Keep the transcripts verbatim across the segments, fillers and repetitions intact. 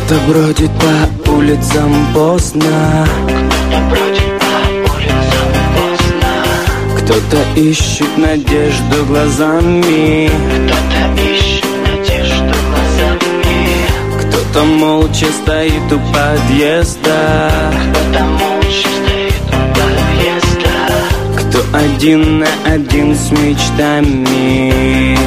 Кто-то бродит по улицам поздно, Кто-то бродит по улицам поздно, кто-то ищет надежду глазами, кто-то ищет надежду глазами, кто-то молча стоит у подъезда, кто-то молча стоит у подъезда, кто один на один с мечтами.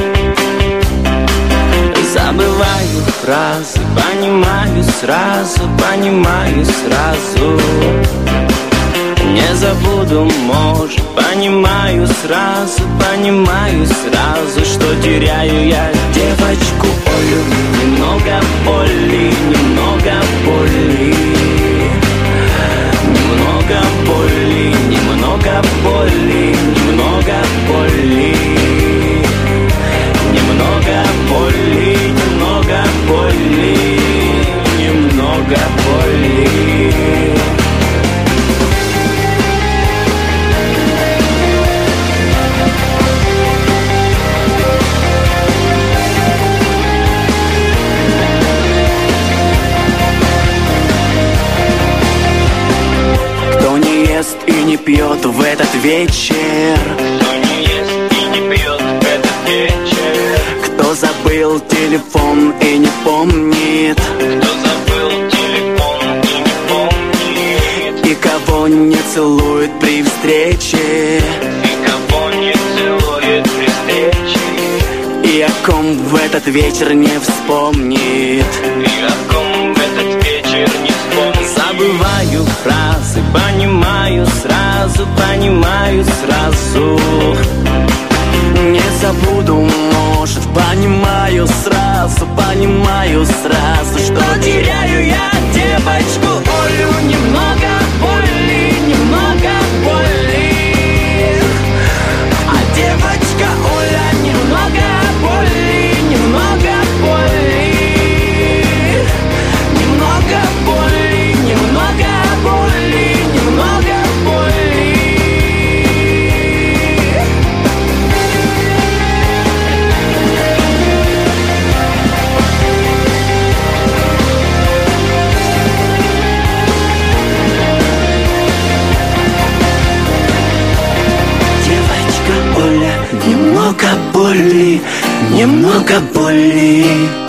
Забываю фразы, понимаю сразу, понимаю сразу. Не забуду, может, понимаю сразу, понимаю сразу, что теряю я девочку Олю. Немного боли, немного боли, немного боли, немного боли, немного боли, немного боли, немного боли, немного боли. Кто не ест и не пьет в этот вечер, кто не ест и не пьет в этот вечер, кто забыл телефон и не помнит, кто забыл телефон и не помнит, и кого не целует при встрече, и кого не целует при встрече, и о ком в этот вечер не вспомнит, и о ком в этот вечер не вспомнит. Забываю фразы, понимаю сразу, понимаю сразу. Не забуду, может, понимаю сразу, понимаю сразу, что теряю я девочку Олю. Немного боли, немного боли, а девочка Оля немного боли, немного боли, немного боли, немного боли, немного боли. Девочка Оля, немного боли, немного боли.